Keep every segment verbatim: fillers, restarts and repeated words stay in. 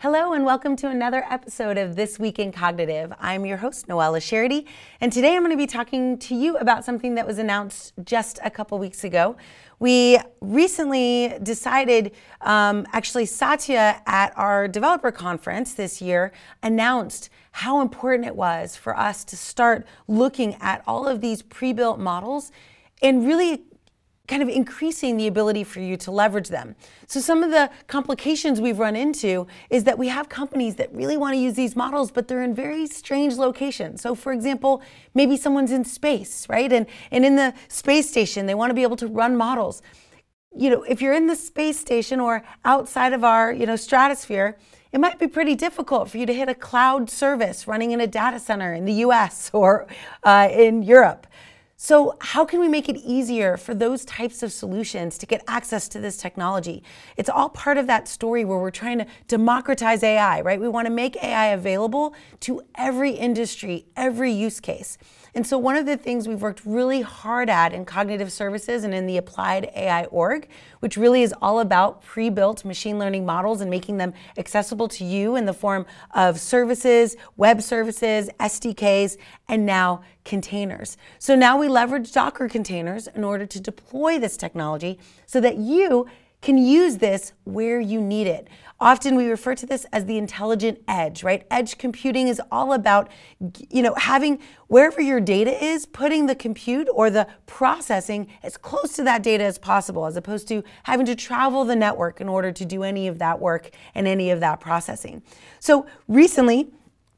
Hello and welcome to another episode of This Week in Cognitive. I'm your host, Noella Charity, and today I'm going to be talking to you about something that was announced just a couple weeks ago. We recently decided, um, actually Satya at our developer conference this year announced how important it was for us to start looking at all of these pre-built models and really kind of increasing the ability for you to leverage them. So some of the complications we've run into is that we have companies that really want to use these models, but they're in very strange locations. So for example, maybe someone's in space, right? And, and in the space station, they want to be able to run models. You know, if you're in the space station or outside of our, you know, stratosphere, it might be pretty difficult for you to hit a cloud service running in a data center in the U S or uh, in Europe. So how can we make it easier for those types of solutions to get access to this technology? It's all part of that story where we're trying to democratize A I, right? We want to make A I available to every industry, every use case. And so one of the things we've worked really hard at in cognitive services and in the applied A I org, which really is all about pre-built machine learning models and making them accessible to you in the form of services, web services, S D Ks, and now containers. So now we leverage Docker containers in order to deploy this technology so that you can use this where you need it. Often we refer to this as the intelligent edge, right? Edge computing is all about, you know, having wherever your data is, putting the compute or the processing as close to that data as possible, as opposed to having to travel the network in order to do any of that work and any of that processing. So recently,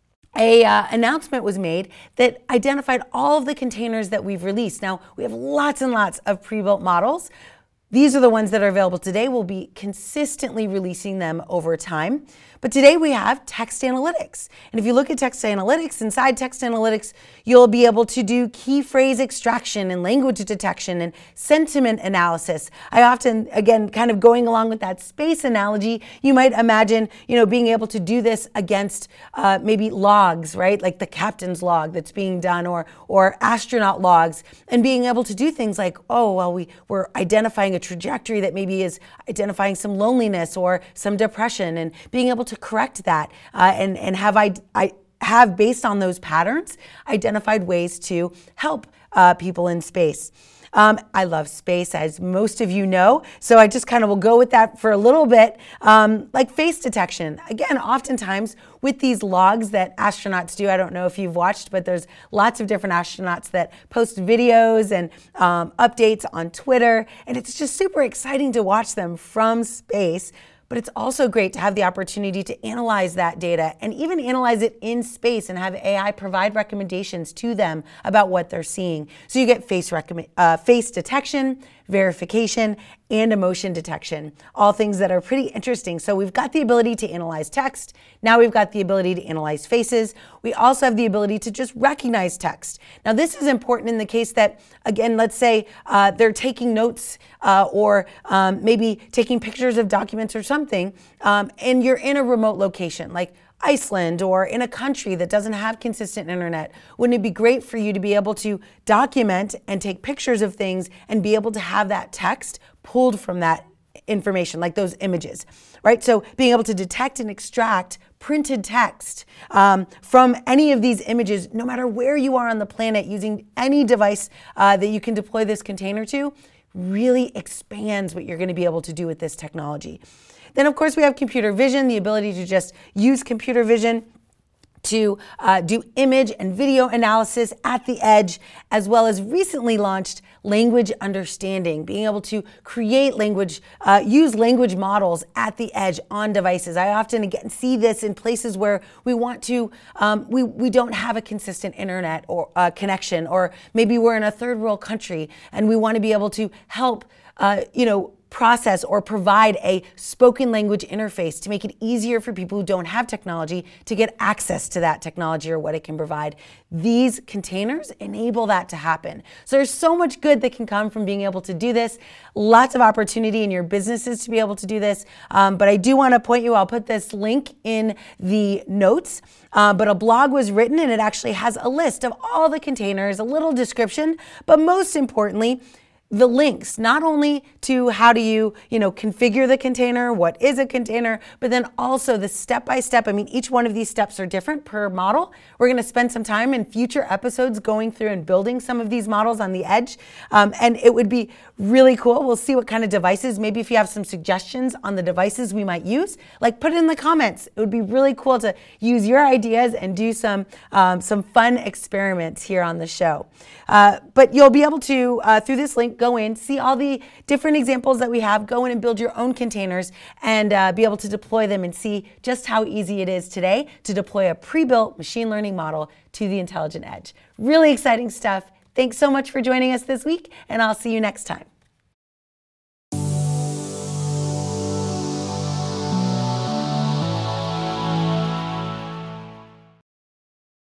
a uh, announcement was made that identified all of the containers that we've released. Now, we have lots and lots of pre-built models. These are the ones that are available today. We'll be consistently releasing them over time. But today we have text analytics. And if you look at text analytics, inside text analytics, you'll be able to do key phrase extraction and language detection and sentiment analysis. I often, again, kind of going along with that space analogy, you might imagine, you know, being able to do this against uh, maybe logs, right? Like the captain's log that's being done, or or astronaut logs, and being able to do things like, oh, well, we, we're identifying a trajectory that maybe is identifying some loneliness or some depression, and being able to correct that uh, and, and have I, I have, based on those patterns, identified ways to help uh, people in space. Um, I love space, as most of you know, so I just kind of will go with that for a little bit. Um, like face detection. Again, oftentimes with these logs that astronauts do, I don't know if you've watched, but there's lots of different astronauts that post videos and um, updates on Twitter, and it's just super exciting to watch them from space. But it's also great to have the opportunity to analyze that data and even analyze it in space and have A I provide recommendations to them about what they're seeing. So you get face, recommend, uh, face detection, verification, and emotion detection, all things that are pretty interesting. So we've got the ability to analyze text. Now we've got the ability to analyze faces. We also have the ability to just recognize text. Now this is important in the case that, again, let's say uh, they're taking notes uh, or um, maybe taking pictures of documents or something, um, and you're in a remote location, like Iceland, or in a country that doesn't have consistent internet. Wouldn't it be great for you to be able to document and take pictures of things and be able to have that text pulled from that information, like those images, right? So being able to detect and extract printed text um, from any of these images, no matter where you are on the planet, using any device uh, that you can deploy this container to, really expands what you're going to be able to do with this technology. Then, of course, we have computer vision, the ability to just use computer vision to uh, do image and video analysis at the edge, as well as recently launched language understanding, being able to create language, uh, use language models at the edge on devices. I often again see this in places where we want to, um, we, we don't have a consistent internet or uh, connection, or maybe we're in a third world country and we want to be able to help, uh, you know, process or provide a spoken language interface to make it easier for people who don't have technology to get access to that technology or what it can provide. These containers enable that to happen. So there's so much good that can come from being able to do this. Lots of opportunity in your businesses to be able to do this. Um, but I do want to point you, I'll put this link in the notes, uh, but a blog was written and it actually has a list of all the containers, a little description, but most importantly, the links, not only to how do you, you know, configure the container, what is a container, but then also the step-by-step. I mean, each one of these steps are different per model. We're going to spend some time in future episodes going through and building some of these models on the edge. Um, and it would be really cool. We'll see what kind of devices, maybe if you have some suggestions on the devices we might use, like put it in the comments. It would be really cool to use your ideas and do some, um, some fun experiments here on the show. Uh, but you'll be able to, uh, through this link, go in, see all the different examples that we have, go in and build your own containers and uh, be able to deploy them and see just how easy it is today to deploy a pre-built machine learning model to the intelligent edge. Really exciting stuff. Thanks so much for joining us this week, and I'll see you next time.